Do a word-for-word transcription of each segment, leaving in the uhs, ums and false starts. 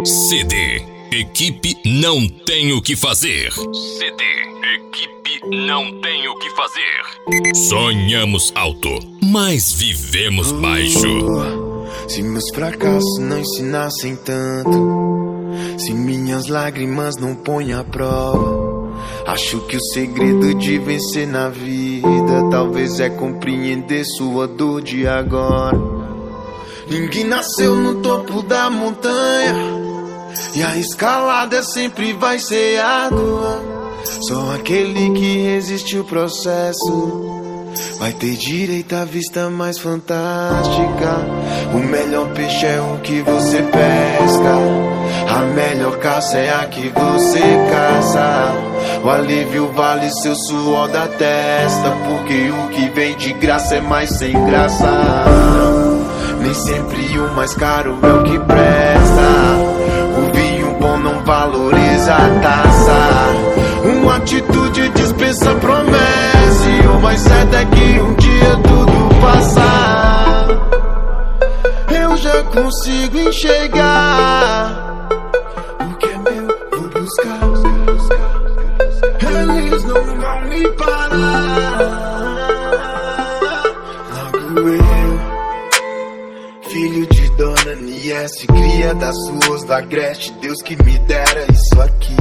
C D Equipe Não Tem O Que Fazer. C D Equipe Não Tem O Que Fazer. Sonhamos alto, mas vivemos baixo. Se meus fracassos não ensinassem tanto, se minhas lágrimas não põem à prova, acho que o segredo de vencer na vida talvez é compreender sua dor de agora. Ninguém nasceu no topo da montanha e a escalada sempre vai ser árdua. Só aquele que resiste o processo vai ter direito à vista mais fantástica. O melhor peixe é o que você pesca, a melhor caça é a que você caça. O alívio vale seu suor da testa, porque o que vem de graça é mais sem graça. Nem sempre o mais caro é o que presta. O vinho bom não valoriza a taça. Uma atitude dispensa promessa, e o mais certo é que um dia tudo passar. Eu já consigo enxergar o que é meu, vou buscar. Eles não vão me parar. Logo eu, filho de Dona Niesse, cria das ruas da Agreste, Deus que me dera isso aqui.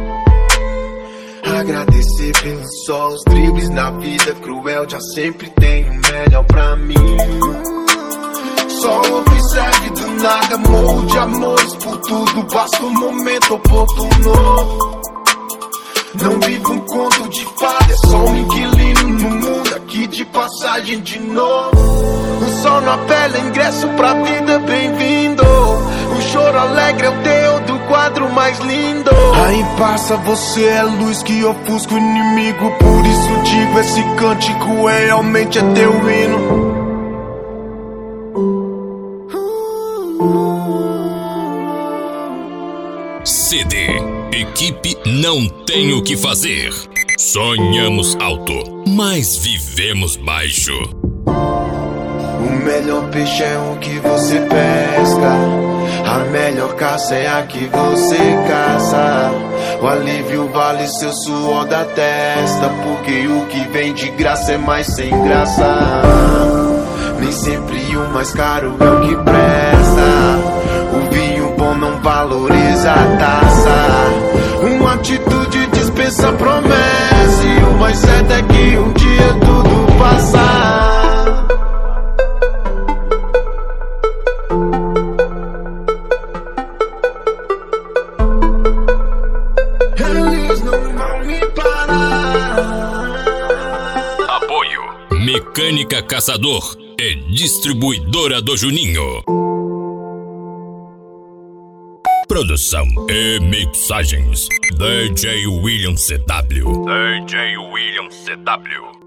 Agradecer pelo sol, os dribles na vida cruel, já sempre tem o melhor pra mim. Só observe do nada, morro de amores por tudo, basta um momento oportuno. Não vivo um conto de fada, é só um inquilino no mundo, aqui de passagem de novo. O sol na pele, ingresso pra vida, bem-vindo. O choro alegre é o teu do quadro mais lindo. Aí passa, você é luz que ofusca o inimigo, por isso digo, esse cântico é realmente é teu hino. C D Equipe Não Tem O Que Fazer. Sonhamos alto, mas vivemos baixo. O melhor peixe é o que você pesca, a melhor caça é a que você caça. O alívio vale seu suor da testa, porque o que vem de graça é mais sem graça. Nem sempre o mais caro é o que presta. O vinho bom não valoriza a taça. Uma atitude dispensa promessa, e o mais certo é que um dia tudo passar. Eles não vão me parar. Apoio Mecânica Caçador e Distribuidora do Juninho. Produção e mixagens D J William C W. D J William C W.